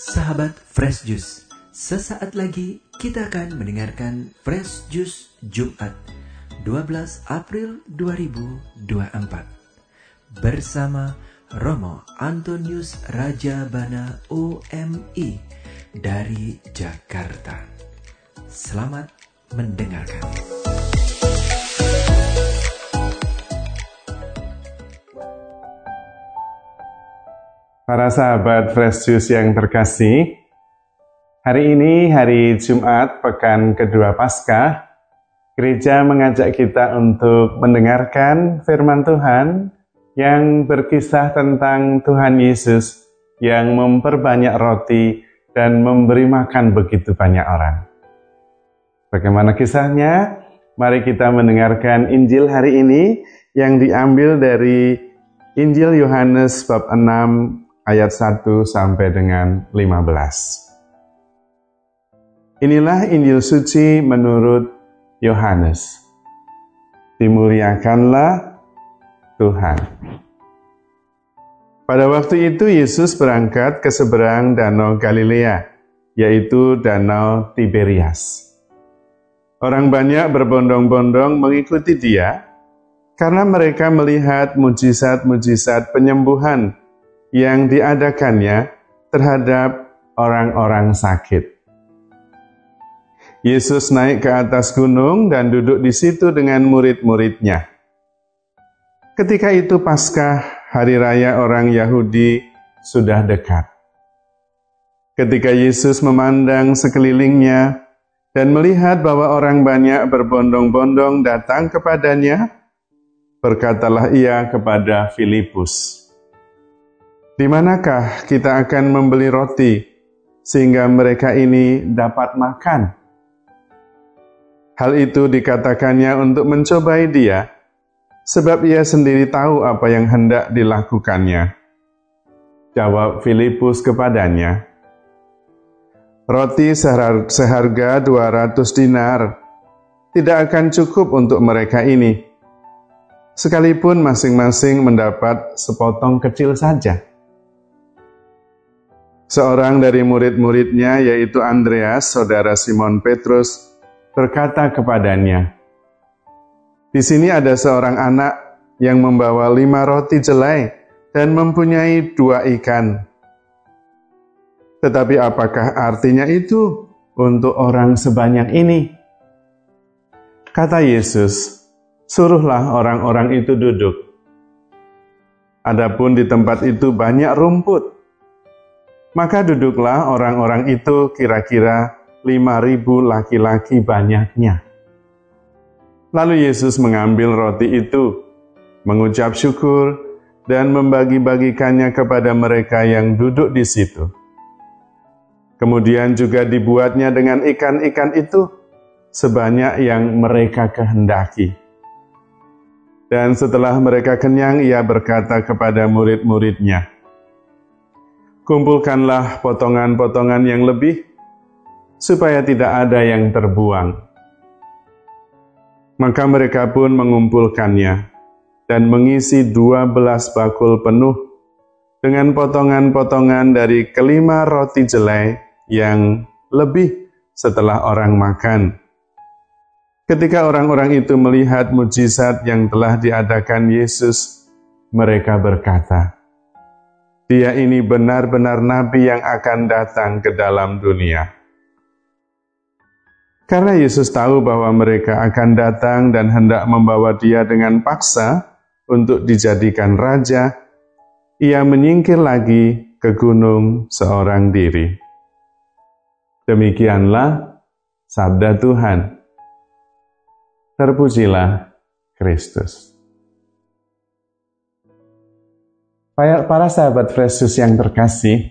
Sahabat Fresh Juice, sesaat lagi kita akan mendengarkan Fresh Juice Jumat 12 April 2024 bersama Romo Antonius Rajabana OMI dari Jakarta. Selamat mendengarkan. Para sahabat Fresh Juice yang terkasih, hari ini hari Jumat pekan kedua Paskah, gereja mengajak kita untuk mendengarkan firman Tuhan yang berkisah tentang Tuhan Yesus yang memperbanyak roti dan memberi makan begitu banyak orang. Bagaimana kisahnya? Mari kita mendengarkan Injil hari ini yang diambil dari Injil Yohanes bab 6 ayat 1 sampai dengan 15. Inilah Injil suci menurut Yohanes. Dimuliakanlah Tuhan. Pada waktu itu Yesus berangkat ke seberang Danau Galilea, yaitu Danau Tiberias. Orang banyak berbondong-bondong mengikuti Dia, karena mereka melihat mujizat-mujizat penyembuhan yang diadakannya terhadap orang-orang sakit. Yesus naik ke atas gunung dan duduk di situ dengan murid-muridnya. Ketika itu Paskah, hari raya orang Yahudi, sudah dekat. Ketika Yesus memandang sekelilingnya dan melihat bahwa orang banyak berbondong-bondong datang kepadanya, berkatalah ia kepada Filipus, "Di manakah kita akan membeli roti sehingga mereka ini dapat makan?" Hal itu dikatakannya untuk mencobai Dia, sebab Ia sendiri tahu apa yang hendak dilakukannya. Jawab Filipus kepadanya, "Roti seharga 200 dinar tidak akan cukup untuk mereka ini, sekalipun masing-masing mendapat sepotong kecil saja." Seorang dari murid-muridnya, yaitu Andreas, saudara Simon Petrus, berkata kepadanya, "Di sini ada seorang anak yang membawa 5 roti jelai dan mempunyai 2 ikan. Tetapi apakah artinya itu untuk orang sebanyak ini?" Kata Yesus, "Suruhlah orang-orang itu duduk." Adapun di tempat itu banyak rumput, maka duduklah orang-orang itu, kira-kira 5.000 laki-laki banyaknya. Lalu Yesus mengambil roti itu, mengucap syukur, dan membagi-bagikannya kepada mereka yang duduk di situ. Kemudian juga dibuatnya dengan ikan-ikan itu, sebanyak yang mereka kehendaki. Dan setelah mereka kenyang, Ia berkata kepada murid-muridnya, "Kumpulkanlah potongan-potongan yang lebih, supaya tidak ada yang terbuang." Maka mereka pun mengumpulkannya, dan mengisi 12 bakul penuh, dengan potongan-potongan dari kelima roti jelai yang lebih setelah orang makan. Ketika orang-orang itu melihat mujizat yang telah diadakan Yesus, mereka berkata, "Dia ini benar-benar nabi yang akan datang ke dalam dunia." Karena Yesus tahu bahwa mereka akan datang dan hendak membawa Dia dengan paksa untuk dijadikan raja, Ia menyingkir lagi ke gunung seorang diri. Demikianlah sabda Tuhan. Terpujilah Kristus. Para sahabat Fresh Juice yang terkasih,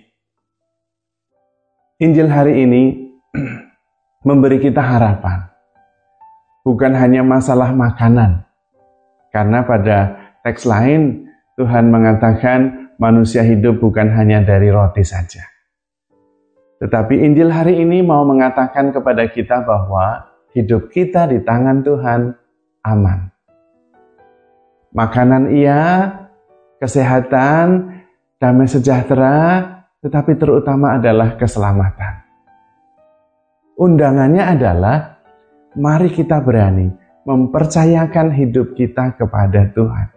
Injil hari ini memberi kita harapan. Bukan hanya masalah makanan. Karena pada teks lain, Tuhan mengatakan manusia hidup bukan hanya dari roti saja. Tetapi Injil hari ini mau mengatakan kepada kita bahwa hidup kita di tangan Tuhan aman. Makanan iya, kesehatan, damai sejahtera, tetapi terutama adalah keselamatan. Undangannya adalah, mari kita berani mempercayakan hidup kita kepada Tuhan.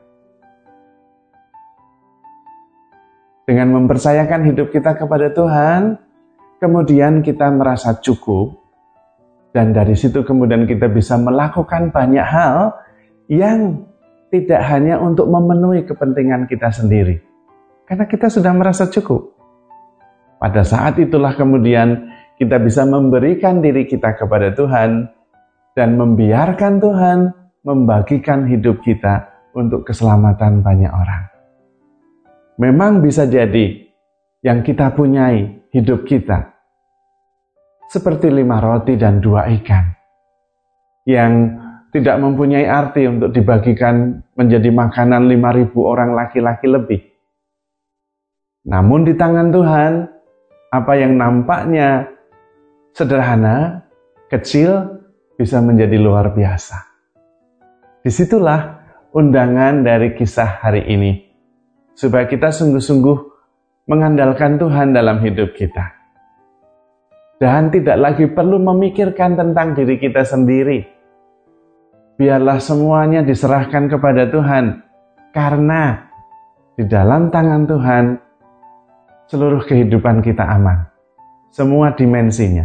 Dengan mempercayakan hidup kita kepada Tuhan, kemudian kita merasa cukup, dan dari situ kemudian kita bisa melakukan banyak hal yang tidak hanya untuk memenuhi kepentingan kita sendiri, karena kita sudah merasa cukup. Pada saat itulah kemudian kita bisa memberikan diri kita kepada Tuhan dan membiarkan Tuhan membagikan hidup kita untuk keselamatan banyak orang. Memang bisa jadi yang kita punyai hidup kita seperti 5 roti dan 2 ikan yang tidak mempunyai arti untuk dibagikan menjadi makanan 5.000 orang laki-laki lebih. Namun di tangan Tuhan, apa yang nampaknya sederhana, kecil, bisa menjadi luar biasa. Disitulah undangan dari kisah hari ini, supaya kita sungguh-sungguh mengandalkan Tuhan dalam hidup kita. Dan tidak lagi perlu memikirkan tentang diri kita sendiri. Biarlah semuanya diserahkan kepada Tuhan, karena di dalam tangan Tuhan seluruh kehidupan kita aman, semua dimensinya.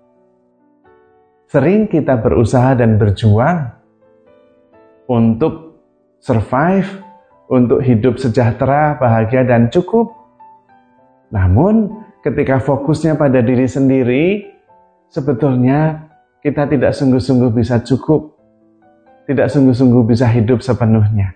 Sering kita berusaha dan berjuang untuk survive, untuk hidup sejahtera, bahagia, dan cukup. Namun, ketika fokusnya pada diri sendiri, sebetulnya kita tidak sungguh-sungguh bisa cukup, tidak sungguh-sungguh bisa hidup sepenuhnya.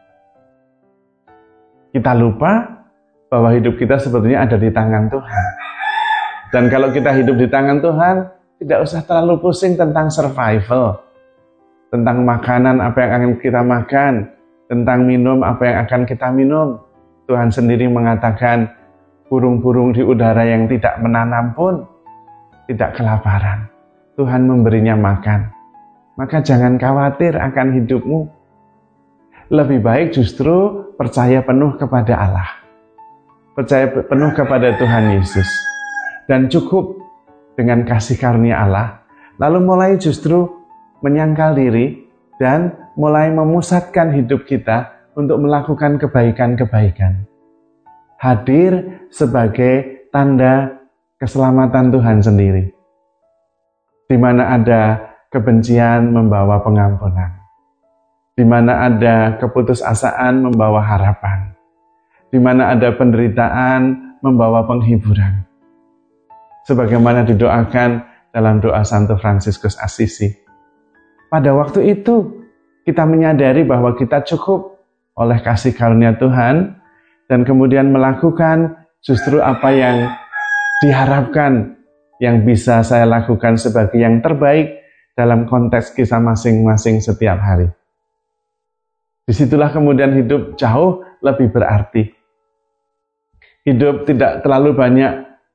Kita lupa bahwa hidup kita sebetulnya ada di tangan Tuhan. Dan kalau kita hidup di tangan Tuhan, tidak usah terlalu pusing tentang survival, tentang makanan apa yang akan kita makan, tentang minum apa yang akan kita minum. Tuhan sendiri mengatakan, burung-burung di udara yang tidak menanam pun tidak kelaparan. Tuhan memberinya makan. Maka jangan khawatir akan hidupmu. Lebih baik justru percaya penuh kepada Allah. Percaya penuh kepada Tuhan Yesus. Dan cukup dengan kasih karunia Allah. Lalu mulai justru menyangkal diri dan mulai memusatkan hidup kita untuk melakukan kebaikan-kebaikan. Hadir sebagai tanda keselamatan Tuhan sendiri. Di mana ada kebencian membawa pengampunan. Di mana ada keputusasaan membawa harapan. Di mana ada penderitaan membawa penghiburan. Sebagaimana didoakan dalam doa Santo Fransiskus Assisi. Pada waktu itu, kita menyadari bahwa kita cukup oleh kasih karunia Tuhan, dan kemudian melakukan justru apa yang diharapkan, yang bisa saya lakukan sebagai yang terbaik dalam konteks kisah masing-masing setiap hari. Disitulah kemudian hidup jauh lebih berarti. Hidup tidak terlalu banyak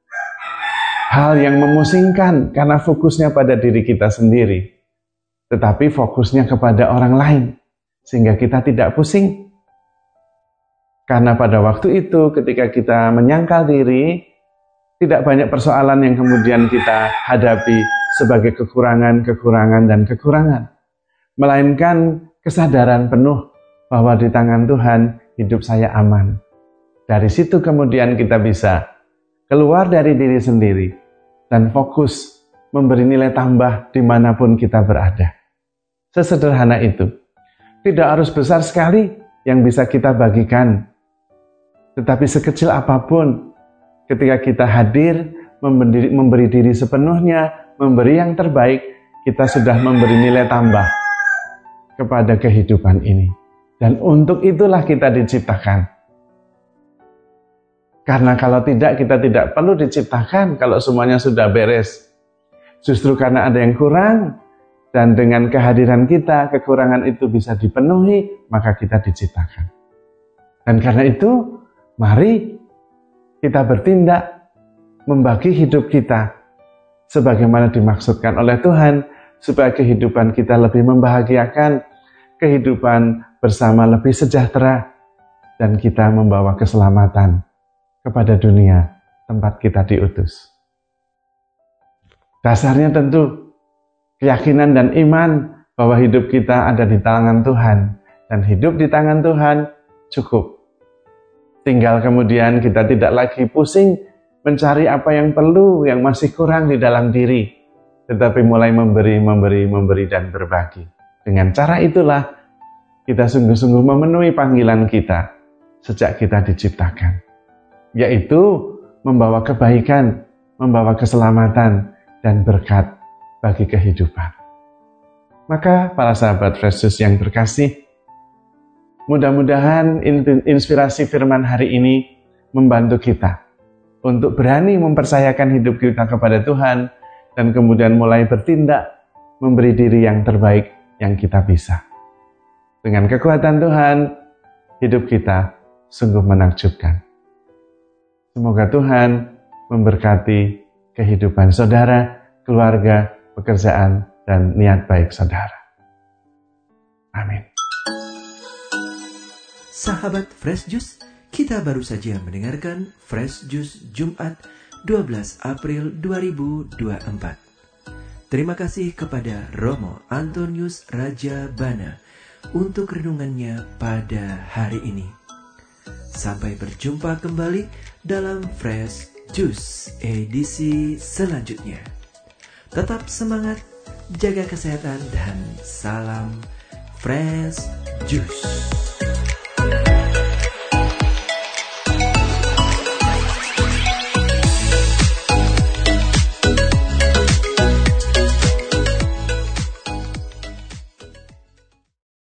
hal yang memusingkan karena fokusnya pada diri kita sendiri, tetapi fokusnya kepada orang lain, sehingga kita tidak pusing. Karena pada waktu itu ketika kita menyangkal diri, tidak banyak persoalan yang kemudian kita hadapi sebagai kekurangan, melainkan kesadaran penuh bahwa di tangan Tuhan hidup saya aman. Dari situ kemudian kita bisa keluar dari diri sendiri dan fokus memberi nilai tambah dimanapun kita berada. Sesederhana itu. Tidak harus besar sekali yang bisa kita bagikan, tetapi sekecil apapun, ketika kita hadir, memberi diri sepenuhnya, memberi yang terbaik, kita sudah memberi nilai tambah kepada kehidupan ini. Dan untuk itulah kita diciptakan. Karena kalau tidak, kita tidak perlu diciptakan kalau semuanya sudah beres. Justru karena ada yang kurang, dan dengan kehadiran kita, kekurangan itu bisa dipenuhi, maka kita diciptakan. Dan karena itu, mari kita bertindak, membagi hidup kita, sebagaimana dimaksudkan oleh Tuhan, supaya kehidupan kita lebih membahagiakan, kehidupan bersama lebih sejahtera, dan kita membawa keselamatan kepada dunia tempat kita diutus. Dasarnya tentu keyakinan dan iman bahwa hidup kita ada di tangan Tuhan, dan hidup di tangan Tuhan cukup. Tinggal kemudian kita tidak lagi pusing mencari apa yang perlu, yang masih kurang di dalam diri, tetapi mulai memberi dan berbagi. Dengan cara itulah kita sungguh-sungguh memenuhi panggilan kita sejak kita diciptakan, yaitu membawa kebaikan, membawa keselamatan, dan berkat bagi kehidupan. Maka para sahabat Fresh Juice yang terkasih, mudah-mudahan inspirasi firman hari ini membantu kita untuk berani mempercayakan hidup kita kepada Tuhan dan kemudian mulai bertindak memberi diri yang terbaik yang kita bisa. Dengan kekuatan Tuhan, hidup kita sungguh menakjubkan. Semoga Tuhan memberkati kehidupan saudara, keluarga, pekerjaan, dan niat baik saudara. Amin. Sahabat Fresh Juice, kita baru saja mendengarkan Fresh Juice Jumat 12 April 2024. Terima kasih kepada Romo Antonius Raja Bana untuk renungannya pada hari ini. Sampai berjumpa kembali dalam Fresh Juice edisi selanjutnya. Tetap semangat, jaga kesehatan, dan salam Fresh Juice.